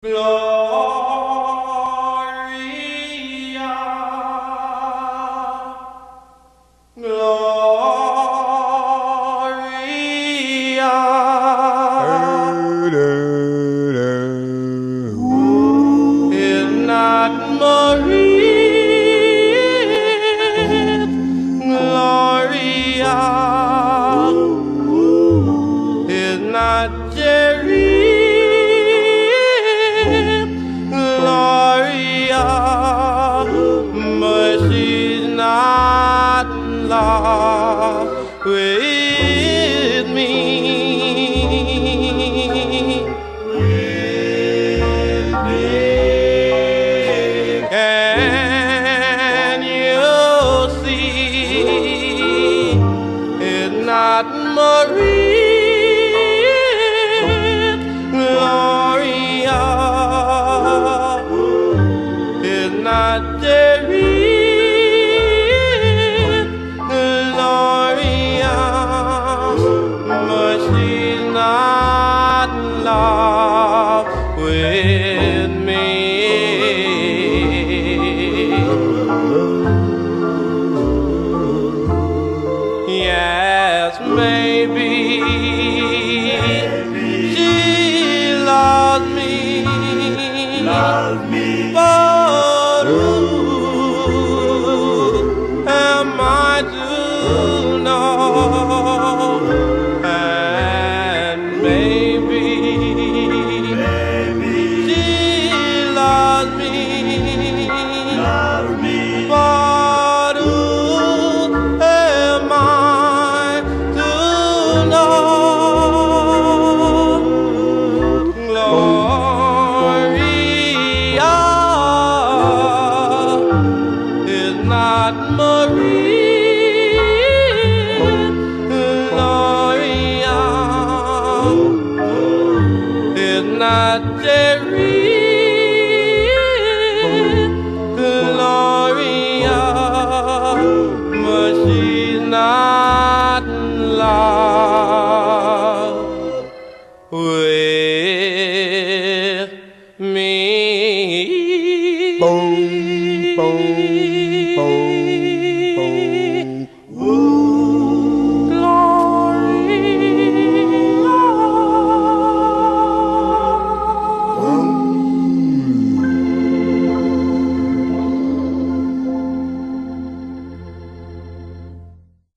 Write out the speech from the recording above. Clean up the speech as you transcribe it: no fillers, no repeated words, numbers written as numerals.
Gloria, Gloria, is not Maria, Gloria, is not Jerry. But she's not in love with me. Can you see it's not Maria, Gloria, it's not Jerry. Love with me. Yes, maybe she loves me, but who am I to know? And maybe but who am I to know? Gloria is not Maria, Gloria is not Jerry.